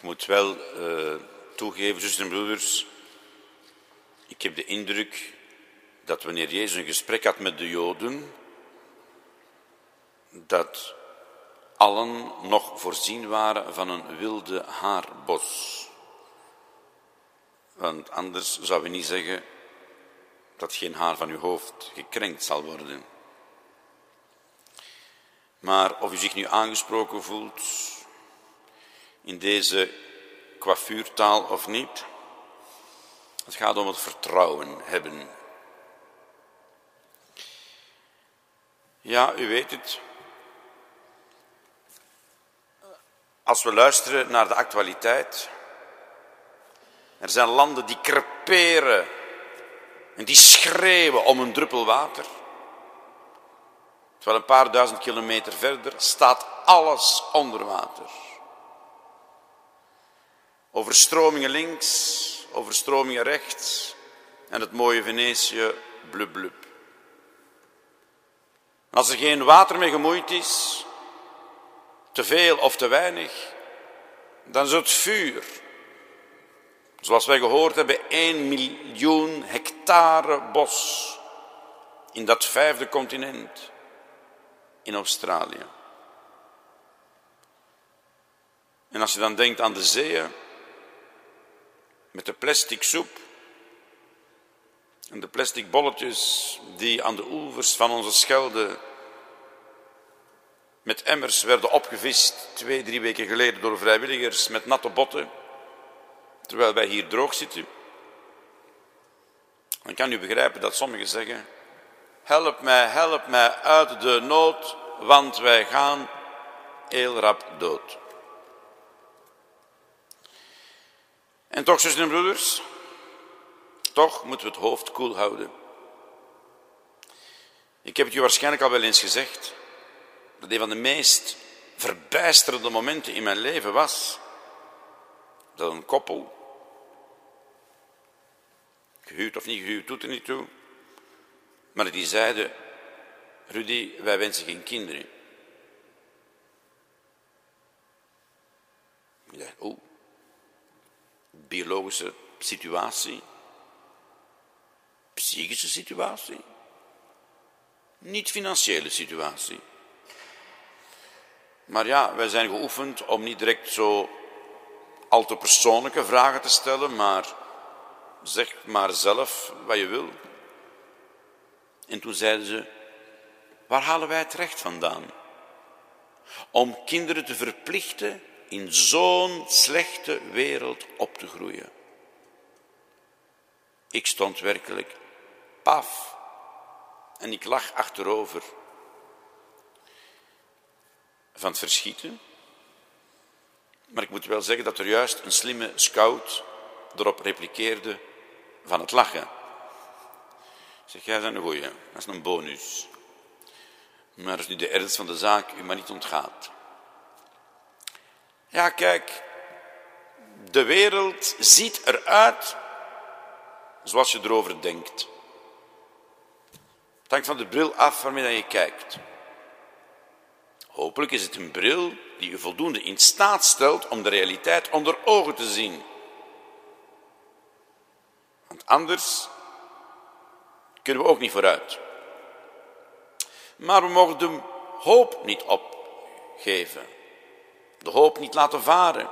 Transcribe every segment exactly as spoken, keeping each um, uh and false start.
moet wel uh, toegeven, zusters en broeders, ik heb de indruk dat wanneer Jezus een gesprek had met de Joden, dat allen nog voorzien waren van een wilde haarbos. Want anders zou je niet zeggen dat geen haar van uw hoofd gekrenkt zal worden. Maar of u zich nu aangesproken voelt in deze coiffuurtaal of niet, het gaat om het vertrouwen hebben. Ja, u weet het. Als we luisteren naar de actualiteit, er zijn landen die creperen en die schreeuwen om een druppel water. Terwijl een paar duizend kilometer verder staat alles onder water. Overstromingen links, overstromingen rechts en het mooie Venetië, blub blub. En als er geen water mee gemoeid is, te veel of te weinig, dan is het vuur. Zoals wij gehoord hebben, één miljoen hectare bos in dat vijfde continent, in Australië. En als je dan denkt aan de zeeën, met de plastic soep en de plastic bolletjes die aan de oevers van onze Schelde met emmers werden opgevist twee, drie weken geleden door vrijwilligers met natte botten, terwijl wij hier droog zitten, dan kan u begrijpen dat sommigen zeggen, help mij, help mij uit de nood, want wij gaan heel rap dood. En toch, zusters en broeders, toch moeten we het hoofd koel houden. Ik heb het u waarschijnlijk al wel eens gezegd, dat een van de meest verbijsterende momenten in mijn leven was dat een koppel, gehuwd of niet gehuwd, doet er niet toe, maar die zeiden, Rudy, wij wensen geen kinderen. Ik dacht, oh, biologische situatie, psychische situatie, niet financiële situatie. Maar ja, wij zijn geoefend om niet direct zo al te persoonlijke vragen te stellen, maar zeg maar zelf wat je wil. En toen zeiden ze, waar halen wij het recht vandaan? Om kinderen te verplichten in zo'n slechte wereld op te groeien. Ik stond werkelijk paf en ik lag achterover van het verschieten. Maar ik moet wel zeggen dat er juist een slimme scout erop repliceerde van het lachen. Ik zeg, jij bent een goeie, dat is een bonus. Maar als nu de ernst van de zaak u maar niet ontgaat. Ja, kijk, de wereld ziet eruit zoals je erover denkt. Het hangt van de bril af waarmee je kijkt. Hopelijk is het een bril die u voldoende in staat stelt om de realiteit onder ogen te zien. Want anders kunnen we ook niet vooruit. Maar we mogen de hoop niet opgeven. De hoop niet laten varen.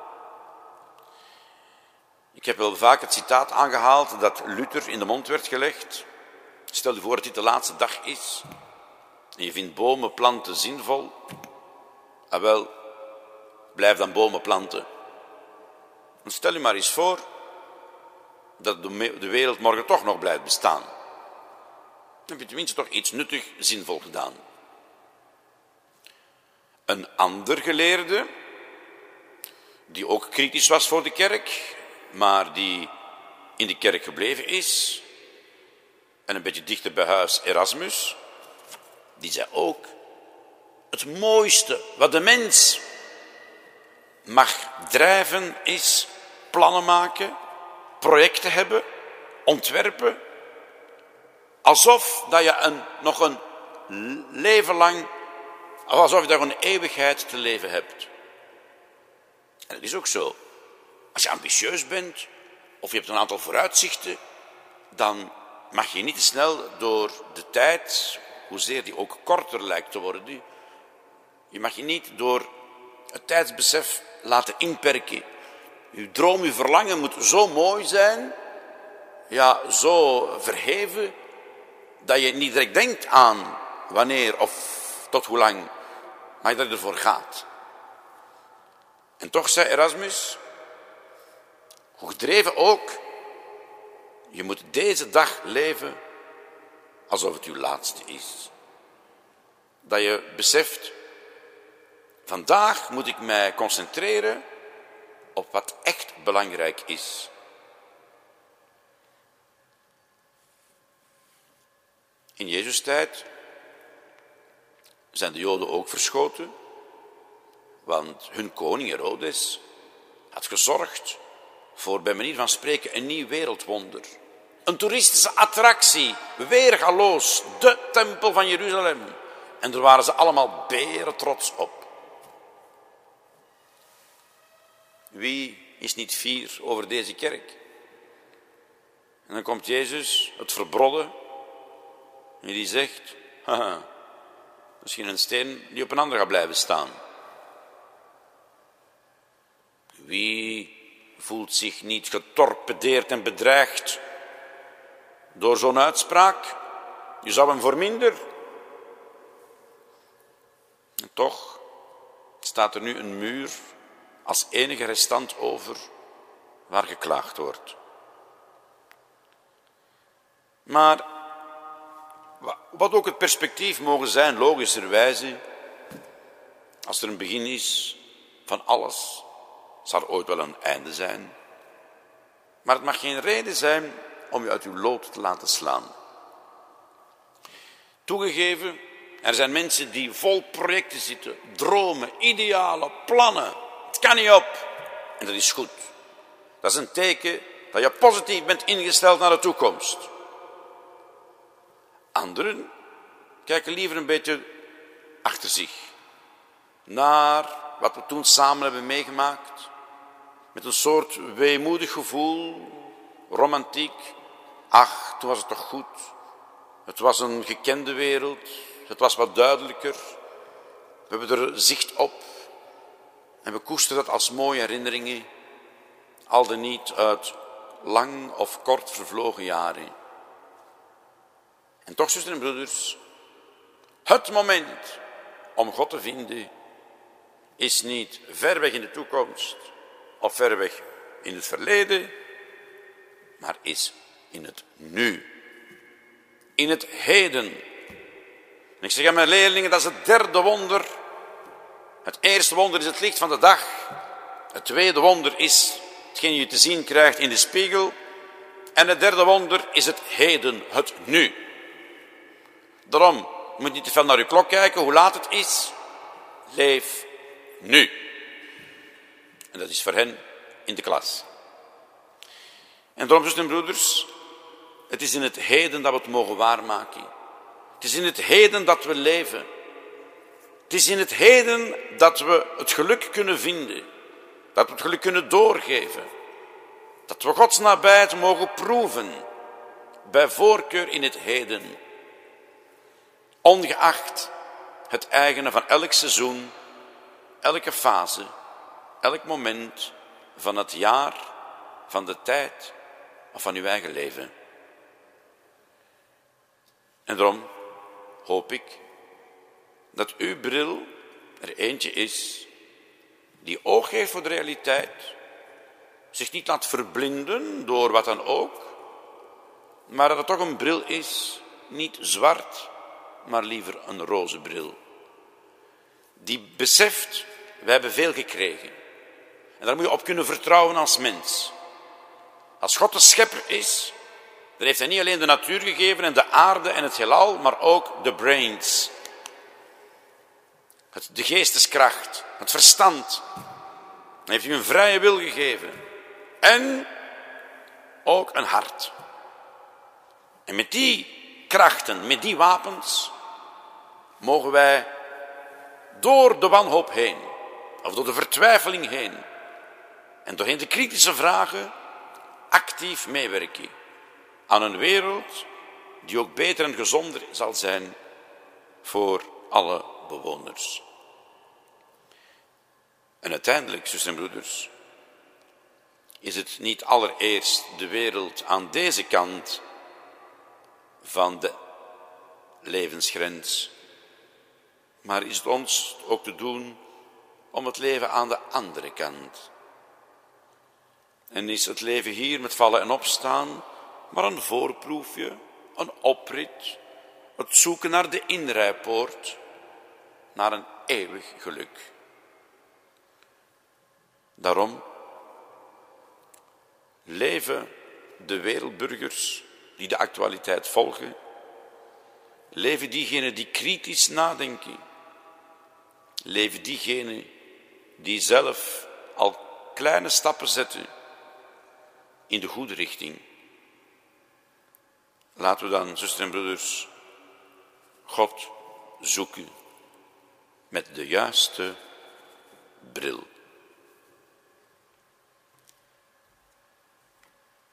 Ik heb wel vaak het citaat aangehaald dat Luther in de mond werd gelegd. Stel je voor dat dit de laatste dag is. En je vindt bomen planten zinvol. Ah wel, blijf dan bomen planten. En stel je maar eens voor dat de wereld morgen toch nog blijft bestaan. Dan heb je tenminste toch iets nuttig, zinvol gedaan. Een ander geleerde, die ook kritisch was voor de kerk, maar die in de kerk gebleven is, en een beetje dichter bij huis Erasmus, die zei ook, het mooiste wat de mens mag drijven is plannen maken, projecten hebben, ontwerpen, alsof dat je een, nog een leven lang, alsof je nog een eeuwigheid te leven hebt. En dat is ook zo. Als je ambitieus bent, of je hebt een aantal vooruitzichten, dan mag je niet te snel door de tijd, hoezeer die ook korter lijkt te worden, je mag je niet door het tijdsbesef laten inperken. Uw droom, uw verlangen moet zo mooi zijn, ja, zo verheven, dat je niet direct denkt aan wanneer of tot hoe lang, maar dat je ervoor gaat. En toch zei Erasmus, hoe gedreven ook, je moet deze dag leven alsof het uw laatste is. Dat je beseft, vandaag moet ik mij concentreren op wat echt belangrijk is. In Jezus' tijd zijn de Joden ook verschoten, want hun koning Herodes had gezorgd voor, bij manier van spreken, een nieuw wereldwonder. Een toeristische attractie, weergaloos, de tempel van Jeruzalem. En daar waren ze allemaal beren trots op. Wie is niet fier over deze kerk? En dan komt Jezus, het verbrodde, en die zegt, haha, misschien een steen die op een ander gaat blijven staan. Wie voelt zich niet getorpedeerd en bedreigd door zo'n uitspraak? Je zou hem voor minder. En toch staat er nu een muur als enige restant over waar geklaagd wordt. Maar wat ook het perspectief mogen zijn, logischerwijze, als er een begin is van alles, zal er ooit wel een einde zijn. Maar het mag geen reden zijn om je uit uw lood te laten slaan. Toegegeven, er zijn mensen die vol projecten zitten, dromen, idealen, plannen. Het kan niet op. En dat is goed. Dat is een teken dat je positief bent ingesteld naar de toekomst. Anderen kijken liever een beetje achter zich. Naar wat we toen samen hebben meegemaakt. Met een soort weemoedig gevoel, romantiek. Ach, toen was het toch goed. Het was een gekende wereld. Het was wat duidelijker. We hebben er zicht op. En we koesteren dat als mooie herinneringen. Al dan niet uit lang of kort vervlogen jaren. En toch, zusters en broeders, het moment om God te vinden is niet ver weg in de toekomst of ver weg in het verleden, maar is in het nu. In het heden. En ik zeg aan mijn leerlingen, dat is het derde wonder. Het eerste wonder is het licht van de dag. Het tweede wonder is hetgeen je te zien krijgt in de spiegel. En het derde wonder is het heden, het nu. Daarom moet je niet te veel naar uw klok kijken, hoe laat het is. Leef nu. En dat is voor hen in de klas. En daarom, zusters en broeders, het is in het heden dat we het mogen waarmaken. Het is in het heden dat we leven. Het is in het heden dat we het geluk kunnen vinden. Dat we het geluk kunnen doorgeven. Dat we Gods nabijheid mogen proeven. Bij voorkeur in het heden. Ongeacht het eigene van elk seizoen, elke fase, elk moment van het jaar, van de tijd of van uw eigen leven. En daarom hoop ik dat uw bril er eentje is die oog heeft voor de realiteit, zich niet laat verblinden door wat dan ook, maar dat het toch een bril is, niet zwart, maar liever een roze bril. Die beseft, wij hebben veel gekregen. En daar moet je op kunnen vertrouwen als mens. Als God de schepper is, dan heeft hij niet alleen de natuur gegeven en de aarde en het heelal, maar ook de brains. Het, de geesteskracht, het verstand. Hij heeft u een vrije wil gegeven. En ook een hart. En met die krachten, met die wapens, mogen wij door de wanhoop heen, of door de vertwijfeling heen, en doorheen de kritische vragen actief meewerken aan een wereld die ook beter en gezonder zal zijn voor alle bewoners. En uiteindelijk, zusters en broeders, is het niet allereerst de wereld aan deze kant van de levensgrens, maar is het ons ook te doen om het leven aan de andere kant. En is het leven hier met vallen en opstaan maar een voorproefje, een oprit, het zoeken naar de inrijpoort, naar een eeuwig geluk. Daarom leven de wereldburgers die de actualiteit volgen, leven diegenen die kritisch nadenken, leven diegenen die zelf al kleine stappen zetten in de goede richting. Laten we dan, zusters en broeders, God zoeken met de juiste bril.